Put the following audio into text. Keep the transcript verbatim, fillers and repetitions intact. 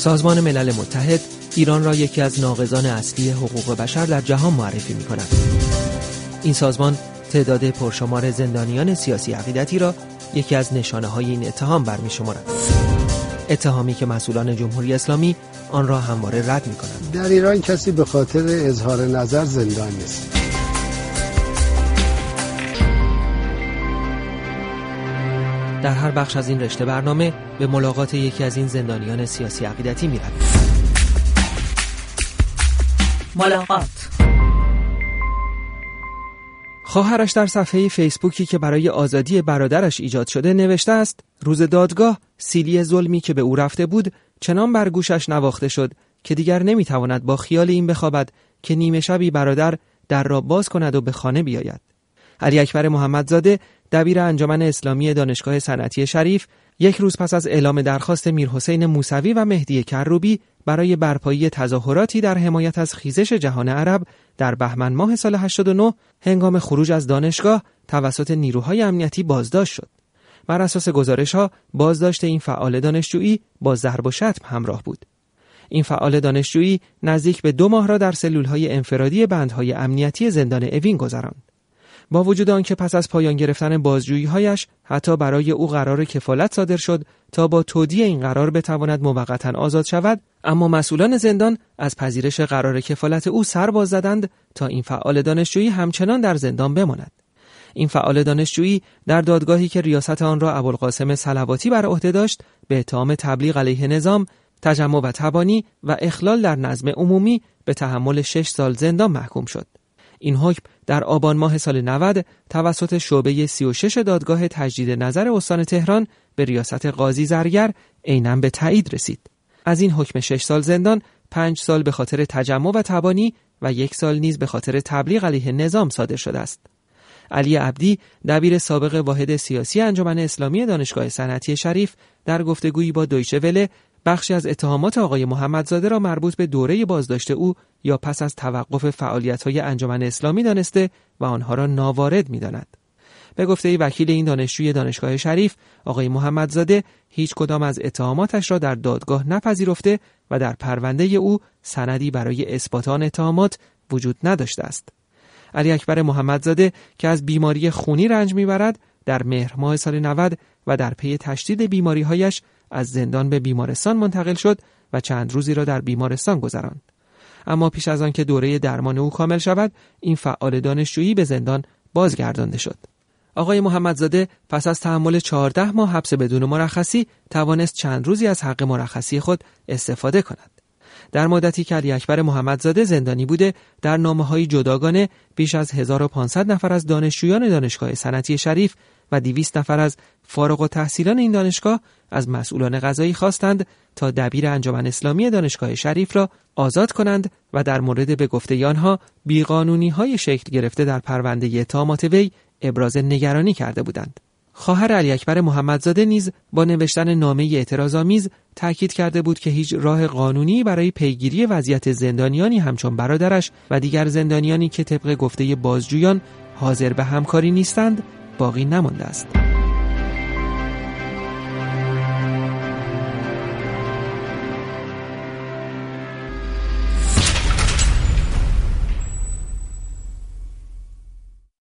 سازمان ملل متحد ایران را یکی از ناقضان اصلی حقوق بشر در جهان معرفی می‌کند. این سازمان تعداد پرشمار زندانیان سیاسی عقیدتی را یکی از نشانه‌های این اتهام برمی‌شمارد. اتهامی که مسئولان جمهوری اسلامی آن را همواره رد می‌کنند. در ایران کسی به خاطر اظهار نظر زندان نیست. در هر بخش از این رشته برنامه به ملاقات یکی از این زندانیان سیاسی عقیدتی می‌رویم. ملاقات. خواهرش در صفحه فیسبوکی که برای آزادی برادرش ایجاد شده نوشته است: روز دادگاه سیلی ظلمی که به او رفته بود چنان بر گوشش نواخته شد که دیگر نمیتواند با خیال این بخوابد که نیمه شبی برادر در را باز کند و به خانه بیاید. علی اکبر محمدزاده دبیر انجمن اسلامی دانشگاه صنعتی شریف یک روز پس از اعلام درخواست میرحسین موسوی و مهدی کروبی برای برپایی تظاهراتی در حمایت از خیزش جهان عرب در بهمن ماه سال هشتاد و نه هنگام خروج از دانشگاه توسط نیروهای امنیتی بازداشت شد. بر اساس گزارش‌ها بازداشت این فعال دانشجویی با ضرب و شتم همراه بود. این فعال دانشجویی نزدیک به دو ماه را در سلول‌های انفرادی بندهای امنیتی زندان اوین گذراند. با وجود آنکه پس از پایان گرفتن بازجویی‌هایش حتی برای او قرار کفالت صادر شد تا با تودیع این قرار بتواند موقتاً آزاد شود، اما مسئولان زندان از پذیرش قرار کفالت او سر باز زدند تا این فعال دانشجویی همچنان در زندان بماند. این فعال دانشجویی در دادگاهی که ریاست آن را ابوالقاسم صلواتی بر عهده داشت به اتهام تبلیغ علیه نظام، تجمع و تبانی و اخلال در نظم عمومی به تحمل شش سال زندان محکوم شد. این حکم در آبان ماه سال نود توسط شعبه سی و شش دادگاه تجدید نظر استان تهران به ریاست قاضی زرگر عیناً به تایید رسید. از این حکم شش سال زندان، پنج سال به خاطر تجمع و تبانی و یک سال نیز به خاطر تبلیغ علیه نظام صادر شده است. علی عبدی دبیر سابق واحد سیاسی انجمن اسلامی دانشگاه صنعتی شریف در گفتگویی با دویچه وله بخشی از اتهامات آقای محمدزاده را مربوط به دوره بازداشت او یا پس از توقف فعالیت‌های انجمن اسلامی دانسته و آنها را ناوارد می‌داند. به گفته وکیل این دانشجوی دانشگاه شریف، آقای محمدزاده هیچ کدام از اتهاماتش را در دادگاه نپذیرفته و در پرونده او سندی برای اثبات آن اتهامات وجود نداشته است. علی اکبر محمدزاده که از بیماری خونی رنج می‌برد، در مهر ماه سال نود و در پی تشدید بیماری‌هایش از زندان به بیمارستان منتقل شد و چند روزی را در بیمارستان گذراند. اما پیش از آن که دوره درمان او کامل شود، این فعال دانشجویی به زندان بازگردانده شد. آقای محمدزاده پس از تحمل چهارده ماه حبس بدون مرخصی توانست چند روزی از حق مرخصی خود استفاده کند. در مدتی که علی اکبر محمدزاده زندانی بوده، در نامه‌های جداگانه بیش از هزار و پانصد نفر از دانشجویان دانشگاه صنعتی شریف و دویست نفر از فارغ التحصیلان این دانشگاه از مسئولان قضایی خواستند تا دبیر انجمن اسلامی دانشگاه شریف را آزاد کنند و در مورد به گفته آنها بیقانونی‌های شکل گرفته در پرونده اتهامات وی ابراز نگرانی کرده بودند. خواهر علی اکبر محمدزاده نیز با نوشتن نامه اعتراض‌آمیز تاکید کرده بود که هیچ راه قانونی برای پیگیری وضعیت زندانیانی همچون برادرش و دیگر زندانیانی که طبق گفته بازجویان حاضر به همکاری نیستند باقی نمانده است.